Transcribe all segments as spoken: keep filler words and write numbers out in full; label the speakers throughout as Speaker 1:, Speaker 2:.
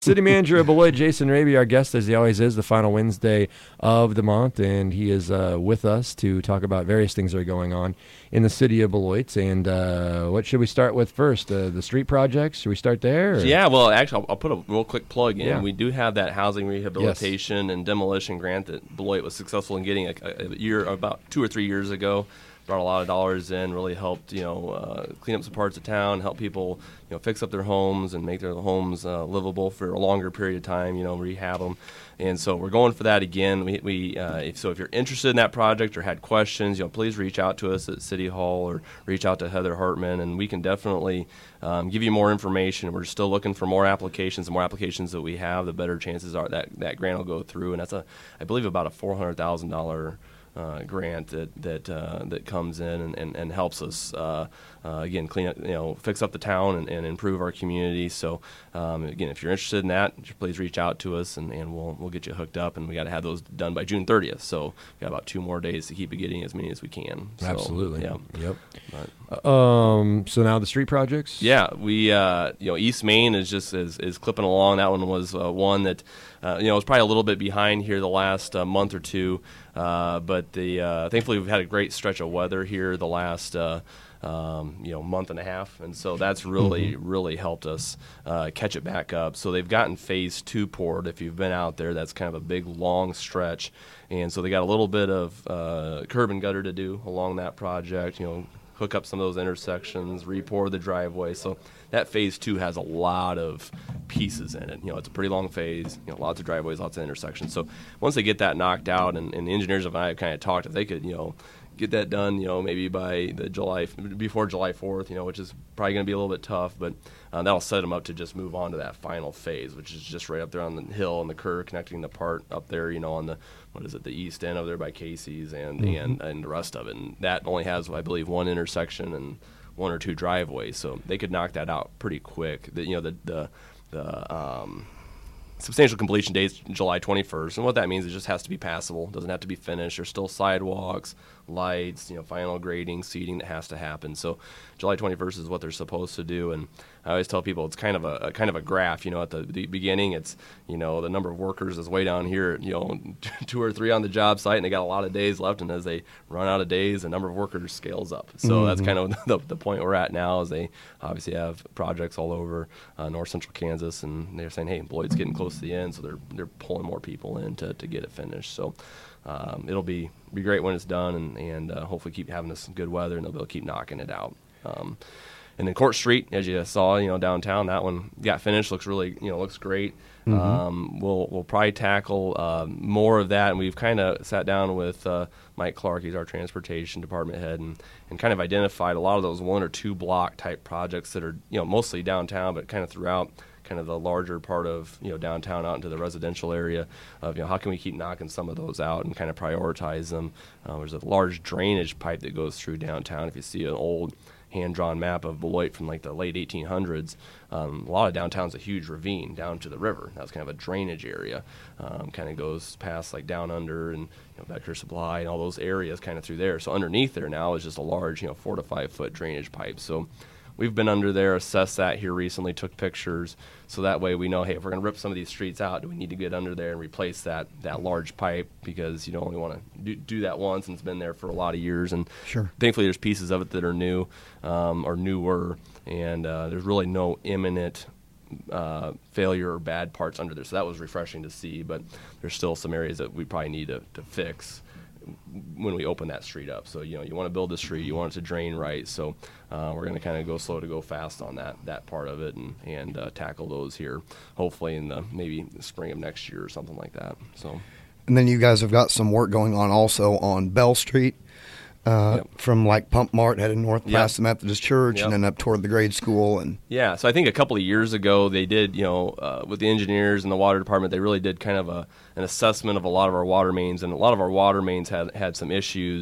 Speaker 1: City Manager of Beloit, Jason Raby, our guest, as he always is, the final Wednesday of the month, and he is uh, with us to talk about various things that are going on in the city of Beloit. And uh, what should we start with first? Uh, the street projects? Should we start there? Or?
Speaker 2: Yeah, well, actually, I'll, I'll put a real quick plug in.
Speaker 1: Yeah.
Speaker 2: We do have that housing rehabilitation yes. and demolition grant that Beloit was successful in getting a, a year, about two or three years ago. Brought a lot of dollars in, really helped, you know, uh, clean up some parts of town, help people, you know, fix up their homes and make their homes uh, livable for a longer period of time, you know, rehab them. And so we're going for that again. We, we uh, if, so if you're interested in that project or had questions, you know, please reach out to us at City Hall or reach out to Heather Hartman, and we can definitely um, give you more information. We're still looking for more applications. The more applications that we have, the better chances are that that grant will go through. And that's a, I believe, about a four hundred thousand dollars Uh, grant that that uh, that comes in and, and, and helps us uh, uh, again clean up, you know, fix up the town and, and improve our community. So um, again, if you're interested in that, please reach out to us and, and we'll we'll get you hooked up. And we got to have those done by June thirtieth. So we got about two more days to keep getting as many as we can. So,
Speaker 1: Absolutely.
Speaker 2: Yeah.
Speaker 1: Yep. But, um. So now the street projects.
Speaker 2: Yeah, we uh, you know, East Main is just is, is clipping along. That one was uh, one that uh, you know was probably a little bit behind here the last uh, month or two. Uh, but the uh, thankfully we've had a great stretch of weather here the last uh, um, you know month and a half, and so that's really mm-hmm. really helped us uh, catch it back up. So they've gotten phase two poured. If you've been out there, that's kind of a big long stretch, and so they got a little bit of uh, curb and gutter to do along that project. You know, hook up some of those intersections, re-pour the driveway. So that phase two has a lot of pieces in it. You know, it's a pretty long phase, you know, lots of driveways, lots of intersections. So once they get that knocked out, and, and the engineers and I have kind of talked, if they could, you know, get that done, you know, maybe by the July, before July fourth, you know, which is probably going to be a little bit tough, but uh, that'll set them up to just move on to that final phase, which is just right up there on the hill and the curve connecting the part up there, you know, on the, what is it, the east end over there by Casey's and, mm-hmm. and, and the rest of it. And that only has, I believe, one intersection and one or two driveways, so they could knock that out pretty quick. The, you know, the the, the um, substantial completion date is July twenty-first, and what that means is it just has to be passable. It doesn't have to be finished. There's still sidewalks, lights, you know, final grading, seating that has to happen. So July twenty-first is what they're supposed to do, and I always tell people it's kind of a, a kind of a graph. You know, at the, the beginning, it's, you know, the number of workers is way down here, you know, two or three on the job site, and they got a lot of days left. And as they run out of days, the number of workers scales up. So mm-hmm. that's kind of the, the point we're at now. Is they obviously have projects all over uh, north central Kansas, and they're saying, hey, Beloit's getting close to the end, so they're they're pulling more people in to, to get it finished. So um, it'll be be great when it's done, and and uh, hopefully keep having this good weather, and they'll be able to keep knocking it out. Um, And then Court Street, as you saw, you know, downtown, that one got finished. Looks really, you know, looks great. Mm-hmm. Um, we'll we'll probably tackle uh, more of that, and we've kind of sat down with uh, Mike Clark, he's our transportation department head, and, and kind of identified a lot of those one or two block type projects that are, you know, mostly downtown, but kind of throughout kind of the larger part of, you know, downtown out into the residential area of, you know, how can we keep knocking some of those out and kind of prioritize them. Uh, there's a large drainage pipe that goes through downtown. If you see an old hand-drawn map of Beloit from like the late eighteen hundreds, um, a lot of downtown's a huge ravine down to the river. That's kind of a drainage area. Um, kind of goes past like down under and, you know, Becker Supply and all those areas kind of through there. So underneath there now is just a large, you know, four to five foot drainage pipe. So we've been under there, assessed that here recently, took pictures, so that way we know, hey, if we're going to rip some of these streets out, do we need to get under there and replace that that large pipe, because you don't only want to do, do that once, and it's been there for a lot of years. And
Speaker 3: sure.
Speaker 2: Thankfully there's pieces of it that are new um, or newer, and uh, there's really no imminent uh, failure or bad parts under there. So that was refreshing to see, but there's still some areas that we probably need to, to fix when we open that street up. So, you know, you want to build the street, you want it to drain right. So uh, we're going to kind of go slow to go fast on that that part of it, and, and uh, tackle those here, hopefully in the maybe the spring of next year or something like that. So,
Speaker 3: and then you guys have got some work going on also on Bell Street, uh, yep. from like Pump Mart heading north
Speaker 2: yep.
Speaker 3: past the Methodist Church,
Speaker 2: yep.
Speaker 3: and then up toward the grade school. And
Speaker 2: yeah, so I think a couple of years ago they did, you know, uh, with the engineers and the water department, they really did kind of a an assessment of a lot of our water mains, and a lot of our water mains had had some issues,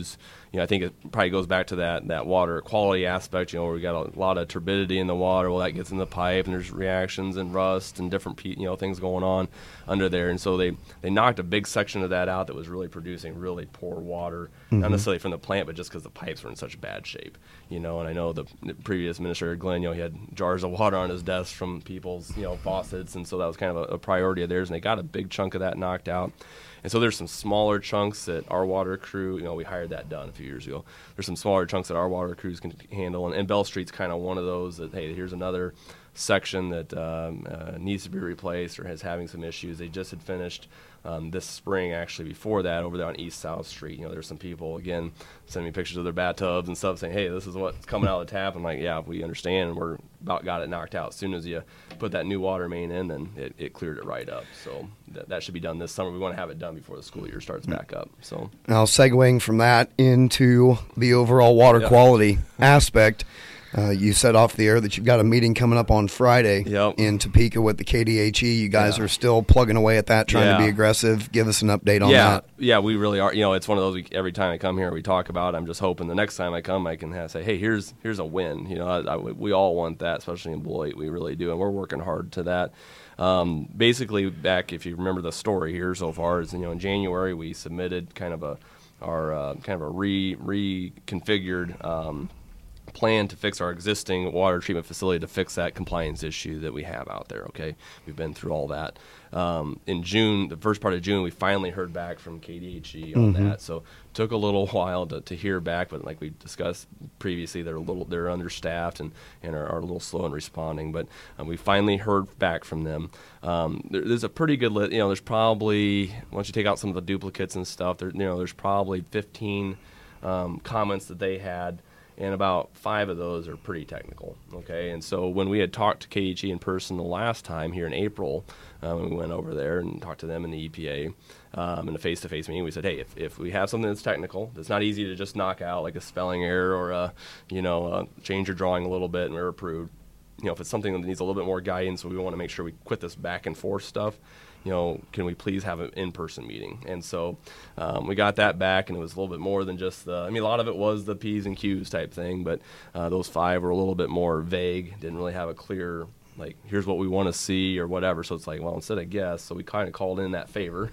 Speaker 2: you know, I think it probably goes back to that, that water quality aspect, you know, where we got a lot of turbidity in the water. Well, that gets in the pipe, and there's reactions and rust and different, you know, things going on under there. And so they, they knocked a big section of that out that was really producing really poor water, mm-hmm. not necessarily from the plant, but just because the pipes were in such bad shape, you know. And I know the previous administrator, Glenn, you know, he had jars of water on his desk from people's, you know, faucets, and so that was kind of a, a priority of theirs, and they got a big chunk of that knocked out. And so there's some smaller chunks that our water crew, you know, we hired that done a few years ago. There's some smaller chunks that our water crews can handle, and, and Bell Street's kind of one of those that, hey, here's another section that um, uh, needs to be replaced or is having some issues. They just had finished um, this spring, actually, before that, over there on East South Street. You know, there's some people, again, sending me pictures of their bathtubs and stuff saying, hey, this is what's coming out of the tap. I'm like, yeah, we understand, and we're about got it knocked out. As soon as you put that new water main in, then it, it cleared it right up. So that, that should be done this summer. We want to have it done before the school year starts back up. So
Speaker 3: now, segueing from that into the overall water
Speaker 2: yep.
Speaker 3: quality aspect, Uh, you said off the air that you've got a meeting coming up on Friday
Speaker 2: yep.
Speaker 3: in Topeka with the K D H E. You guys
Speaker 2: yeah.
Speaker 3: are still plugging away at that, trying
Speaker 2: yeah.
Speaker 3: to be aggressive. Give us an update on
Speaker 2: yeah.
Speaker 3: that.
Speaker 2: Yeah, we really are. You know, it's one of those, we, every time I come here, we talk about, I'm just hoping the next time I come, I can have, say, hey, here's here's a win. You know, I, I, we all want that, especially in Beloit. We really do, and we're working hard to that. Um, basically, back, if you remember the story here so far, is, you know, in January, we submitted kind of a, our uh, kind of a re, reconfigured um plan to fix our existing water treatment facility to fix that compliance issue that we have out there, okay? We've been through all that. Um, in June, the first part of June, we finally heard back from K D H E on
Speaker 3: mm-hmm.
Speaker 2: that. So it took a little while to, to hear back, but like we discussed previously, they're a little they're understaffed and, and are, are a little slow in responding. But um, we finally heard back from them. Um, there, there's a pretty good list. You know, there's probably, once you take out some of the duplicates and stuff, there, you know, there's probably fifteen um, comments that they had, and about five of those are pretty technical, okay? And so when we had talked to K D H E in person the last time here in April, uh, when we went over there and talked to them in the E P A um, in a face-to-face meeting, we said, hey, if, if we have something that's technical, that's not easy to just knock out, like a spelling error or a, you know, uh, change your drawing a little bit and we're approved. You know, if it's something that needs a little bit more guidance, we want to make sure we quit this back and forth stuff. You know, can we please have an in-person meeting? And so um, we got that back, and it was a little bit more than just the, I mean, a lot of it was the P's and Q's type thing, but uh, those five were a little bit more vague, didn't really have a clear, like, here's what we want to see or whatever. So it's like, well, instead of guess, so we kind of called in that favor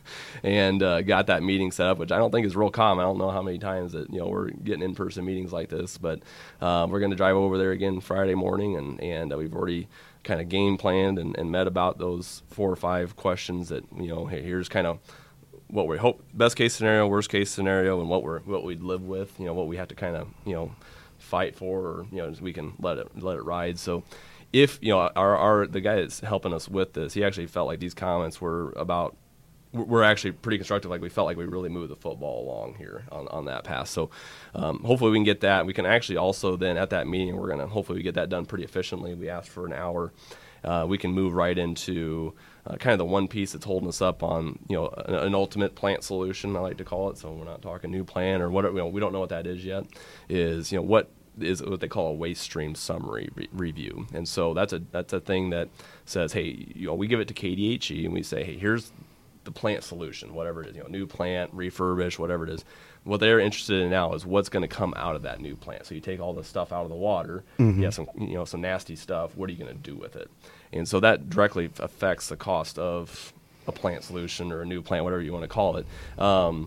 Speaker 2: and uh, got that meeting set up, which I don't think is real common. I don't know how many times that, you know, we're getting in-person meetings like this, but uh, we're going to drive over there again Friday morning, and, and uh, we've already kind of game planned and, and met about those four or five questions that, you know, hey, here's kind of what we hope, best case scenario, worst case scenario, and what we're what we'd live with, you know, what we have to kind of, you know, fight for, or, you know, we can let it let it ride. So if, you know, our, our the guy that's helping us with this, he actually felt like these comments were about, we're actually pretty constructive. Like, we felt like we really moved the football along here on, on that pass. So um, hopefully we can get that. We can actually also then at that meeting, we're going to hopefully we get that done pretty efficiently. We asked for an hour. Uh, we can move right into uh, kind of the one piece that's holding us up on, you know, an, an ultimate plant solution, I like to call it. So we're not talking new plant or whatever, you know, we don't know what that is yet, is, you know, what is what they call a waste stream summary re- review. And so that's a that's a thing that says, hey, you know, we give it to K D H E and we say, hey, here's the plant solution, whatever it is, you know, new plant, refurbish, whatever it is. What they're interested in now is what's going to come out of that new plant. So you take all the stuff out of the water, mm-hmm. you have some, you know, some nasty stuff. What are you going to do with it? And so that directly affects the cost of a plant solution or a new plant, whatever you want to call it. Um,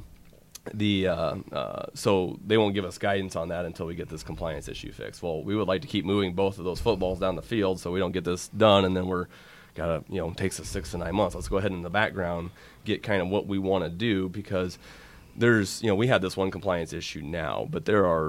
Speaker 2: the uh, uh, so they won't give us guidance on that until we get this compliance issue fixed. Well, we would like to keep moving both of those footballs down the field so we don't get this done, and then we're got to, you know, takes us six to nine months. Let's go ahead in the background, get kind of what we want to do, because there's, you know, we have this one compliance issue now, but there are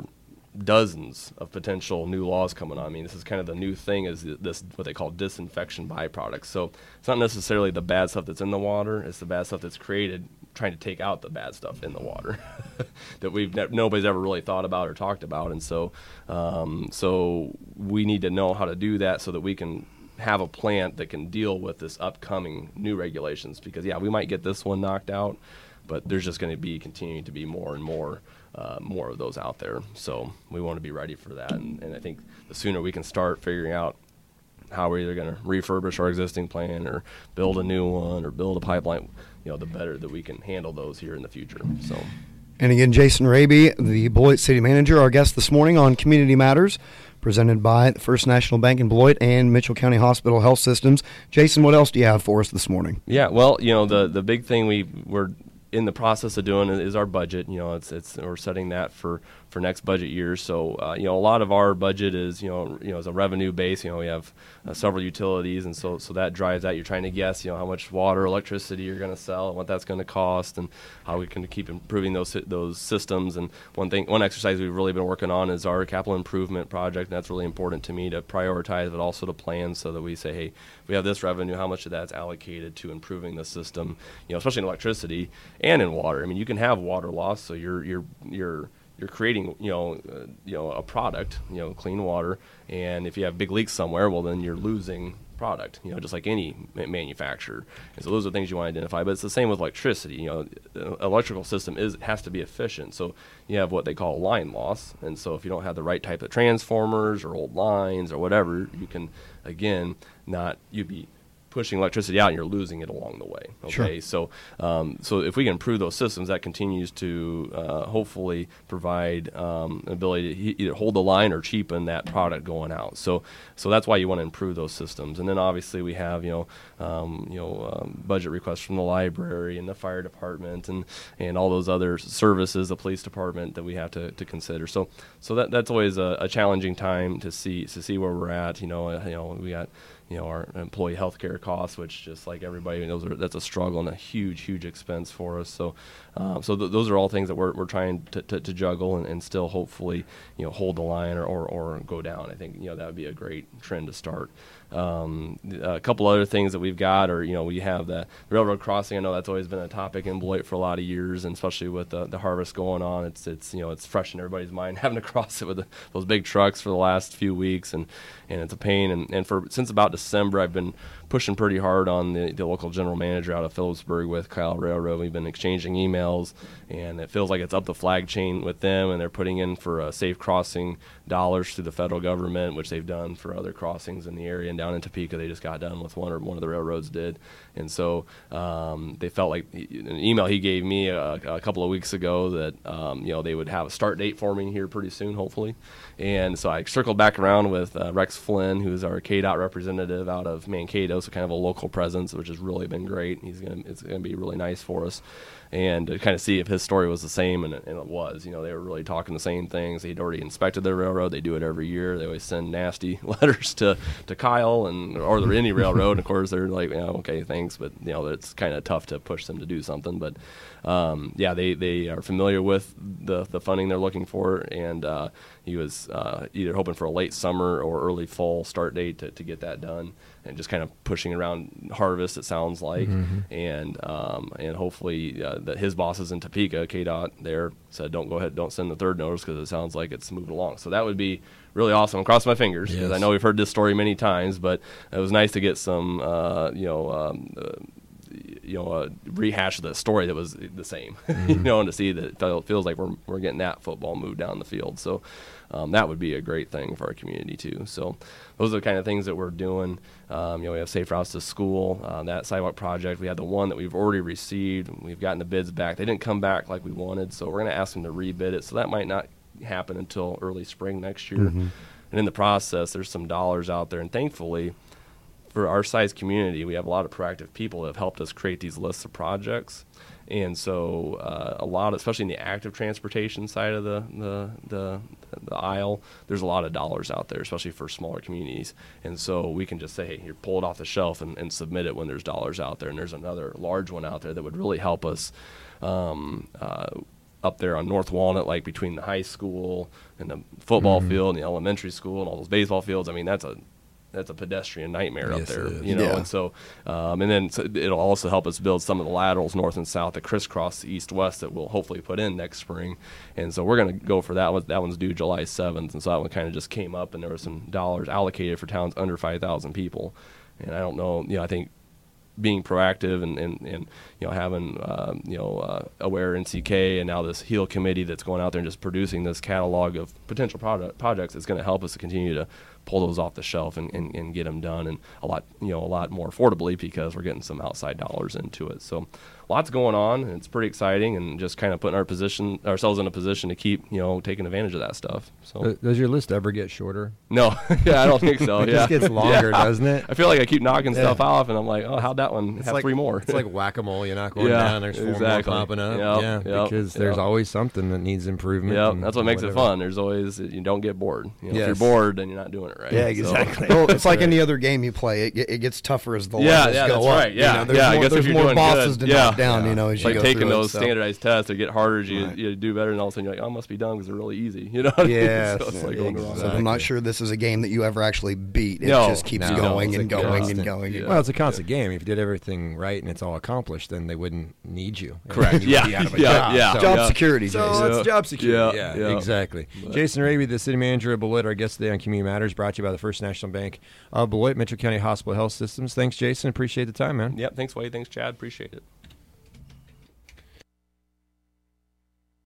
Speaker 2: dozens of potential new laws coming on. I mean, this is kind of the new thing, is this, what they call disinfection byproducts. So it's not necessarily the bad stuff that's in the water, it's the bad stuff that's created trying to take out the bad stuff in the water that we've ne- nobody's ever really thought about or talked about. And so, um, so we need to know how to do that so that we can have a plant that can deal with this upcoming new regulations, because yeah, we might get this one knocked out, but there's just going to be continuing to be more and more uh, more of those out there. So we want to be ready for that, and, and I think the sooner we can start figuring out how we're either going to refurbish our existing plant or build a new one or build a pipeline, you know, the better that we can handle those here in the future. So
Speaker 3: And again, Jason Raby, the Beloit City Manager, our guest this morning on Community Matters, presented by the First National Bank in Beloit and Mitchell County Hospital Health Systems. Jason, what else do you have for us this morning?
Speaker 2: Yeah, well, you know, the the big thing we we're in the process of doing is our budget. You know, it's it's we're setting that for, for next budget year. So, uh, you know, a lot of our budget is, you know, you know, as a revenue base. You know, we have uh, several utilities, and so so that drives that. You're trying to guess, you know, how much water, electricity you're going to sell, and what that's going to cost, and how we can keep improving those those systems. And one thing, one exercise we've really been working on is our capital improvement project. And that's really important to me to prioritize, but also to plan so that we say, hey, we have this revenue, how much of that's allocated to improving the system, you know, especially in electricity and in water. I mean, you can have water loss, so you're you're you're you're creating, you know, uh, you know, a product, you know, clean water, and if you have big leaks somewhere, well, then you're losing product, you know, just like any ma- manufacturer. And so those are things you want to identify. But it's the same with electricity. You know, the electrical system is has to be efficient. So you have what they call line loss, and so if you don't have the right type of transformers or old lines or whatever, you can again not you'd be pushing electricity out and you're losing it along the way. Okay,
Speaker 3: sure.
Speaker 2: so um, so if we can improve those systems, that continues to uh, hopefully provide um, an ability to e- either hold the line or cheapen that product going out. So so that's why you want to improve those systems. And then obviously we have you know um, you know um, budget requests from the library and the fire department and, and all those other services, the police department that we have to, to consider. So so that that's always a, a challenging time to see to see where we're at. You know uh, you know we got. You know, our employee health care costs, which just like everybody knows, are, that's a struggle and a huge, huge expense for us. So, um, so th- those are all things that we're we're trying to, to, to juggle and, and still hopefully, you know, hold the line or, or, or go down. I think, you know, that would be a great trend to start. Um, a couple other things that we've got are, you know, we have the railroad crossing. I know that's always been a topic in Beloit for a lot of years, and especially with the, the harvest going on, it's it's you know it's fresh in everybody's mind having to cross it with the, those big trucks for the last few weeks, and, and it's a pain. And, and for since about December, I've been pushing pretty hard on the, the local general manager out of Phillipsburg with Kyle Railroad. We've been exchanging emails, and it feels like it's up the flag chain with them, and they're putting in for uh, safe crossing dollars through the federal government, which they've done for other crossings in the area. And down in Topeka, they just got done with one, or one of the railroads did. And so um, they felt like an email he gave me a, a couple of weeks ago that um, you know they would have a start date for me here pretty soon, hopefully. And so I circled back around with uh, Rex Flynn, who's our K DOT representative out of Mankato, so kind of a local presence, which has really been great. He's gonna it's gonna be really nice for us, and to kind of see if his story was the same, and it, and it was. You know, they were really talking the same things. He'd already inspected their railroad. They do it every year. They always send nasty letters to, to Kyle and or the any railroad. And of course, they're like, yeah, okay, thanks, but you know, it's kind of tough to push them to do something. But um, yeah, they, they are familiar with the the funding they're looking for, and uh, he was uh, either hoping for a late summer or early fall start date to, to get that done, and just kind of pushing around harvest, it sounds like. Mm-hmm. and um, and hopefully uh, that his bosses in Topeka, K DOT there, said don't go ahead, don't send the third notice, because it sounds like it's moving along. So that would be really awesome. I'm crossing my fingers, because yes. I know we've heard this story many times, but it was nice to get some uh, you know um, uh, you know a rehash of the story that was the same. Mm-hmm. you know, and to see that it felt, feels like we're we're getting that football moved down the field. So um, that would be a great thing for our community too. So those are the kind of things that we're doing. Um, you know, we have Safe Routes to School, uh, that sidewalk project. We had the one that we've already received. We've gotten the bids back. They didn't come back like we wanted, so we're going to ask them to rebid it. So that might not happen until early spring next year. Mm-hmm. And in the process, there's some dollars out there, and thankfully, for our size community, we have a lot of proactive people that have helped us create these lists of projects. And so uh, a lot, of, especially in the active transportation side of the, the the the aisle, there's a lot of dollars out there, especially for smaller communities. And so we can just say, hey, here, pull it off the shelf and, and submit it when there's dollars out there. And there's another large one out there that would really help us um, uh, up there on North Walnut, like between the high school and the football mm-hmm. field and the elementary school and all those baseball fields. I mean, that's a that's a pedestrian nightmare
Speaker 1: yes,
Speaker 2: up there, you know.
Speaker 3: Yeah.
Speaker 2: And so, um, and then so it'll also help us build some of the laterals north and south that crisscross east-west that we'll hopefully put in next spring. And so we're going to go for that one. That one's due July seventh, and so that one kind of just came up, and there were some dollars allocated for towns under five thousand people. And I don't know, you know, I think being proactive and, and, and you know, having, um, you know, uh, Aware N C K and now this HEAL committee that's going out there and just producing this catalog of potential product, projects is going to help us to continue to pull those off the shelf and, and, and get them done, and a lot you know a lot more affordably because we're getting some outside dollars into it. So lots going on, and it's pretty exciting, and just kind of putting our position ourselves in a position to keep you know taking advantage of that stuff. So
Speaker 1: does your list ever get shorter?
Speaker 2: No, yeah, I don't think so.
Speaker 1: It
Speaker 2: yeah.
Speaker 1: just gets longer,
Speaker 2: yeah.
Speaker 1: doesn't it?
Speaker 2: I feel like I keep knocking
Speaker 1: Yeah.
Speaker 2: stuff off, and I'm like, oh, how'd that one
Speaker 1: It's
Speaker 2: have
Speaker 1: like
Speaker 2: three more?
Speaker 1: It's like whack-a-mole. You knock one
Speaker 2: Yeah,
Speaker 1: down, there's four
Speaker 2: exactly.
Speaker 1: more popping up.
Speaker 2: Yep,
Speaker 1: yeah,
Speaker 2: yep,
Speaker 1: because there's
Speaker 2: yep.
Speaker 1: always something that needs improvement.
Speaker 2: Yeah,
Speaker 1: and
Speaker 2: that's what makes it
Speaker 1: whatever.
Speaker 2: fun. There's always you don't get bored. You know,
Speaker 1: Yes.
Speaker 2: If you're bored, then you're not doing it right.
Speaker 1: Yeah,
Speaker 2: So-
Speaker 1: exactly.
Speaker 3: Well, it's like
Speaker 1: Right.
Speaker 3: any other game you play. It, ge- it gets tougher as the
Speaker 2: Yeah,
Speaker 3: levels
Speaker 2: yeah,
Speaker 3: go
Speaker 2: that's
Speaker 3: up.
Speaker 2: right. Yeah,
Speaker 3: you know, there's
Speaker 2: yeah. I
Speaker 3: more,
Speaker 2: guess
Speaker 3: there's
Speaker 2: if you're
Speaker 3: more
Speaker 2: doing
Speaker 3: bosses
Speaker 2: good,
Speaker 3: to
Speaker 2: yeah.
Speaker 3: knock down.
Speaker 1: Yeah.
Speaker 3: You know, as
Speaker 2: It's
Speaker 3: you
Speaker 2: like
Speaker 3: go
Speaker 2: taking
Speaker 3: through
Speaker 2: those
Speaker 3: it, so.
Speaker 2: standardized tests that get harder as you,
Speaker 3: Right.
Speaker 2: you do better, and all of a sudden you're like, oh, it must be done because they're really easy. You know? What I mean?
Speaker 1: Yes,
Speaker 2: so it's like
Speaker 1: yeah,
Speaker 2: going the wrong
Speaker 3: So
Speaker 2: way.
Speaker 3: I'm not sure this is a game that you ever actually beat. It
Speaker 2: No,
Speaker 3: just keeps
Speaker 1: no,
Speaker 3: going
Speaker 1: it's
Speaker 3: and
Speaker 1: a
Speaker 3: going
Speaker 1: constant.
Speaker 3: and going.
Speaker 2: Yeah.
Speaker 1: Well, it's a constant game. If you did everything right and it's all accomplished, then they wouldn't need you.
Speaker 2: Correct.
Speaker 1: You would be
Speaker 2: Yeah.
Speaker 1: out of a
Speaker 2: Yeah,
Speaker 1: job.
Speaker 2: yeah.
Speaker 1: So-
Speaker 3: Job
Speaker 2: Yeah.
Speaker 3: security,
Speaker 1: So
Speaker 3: Jason.
Speaker 1: it's job security.
Speaker 2: Yeah,
Speaker 1: Yeah,
Speaker 2: yeah.
Speaker 1: exactly.
Speaker 2: But-
Speaker 1: Jason Raby, the city manager of Beloit, our guest today on Community Matters, brought to you by the First National Bank of Beloit, Mitchell County Hospital Health Systems. Thanks, Jason. Appreciate the time, man.
Speaker 2: Yep. Thanks, Wade. Thanks, Chad. Appreciate it.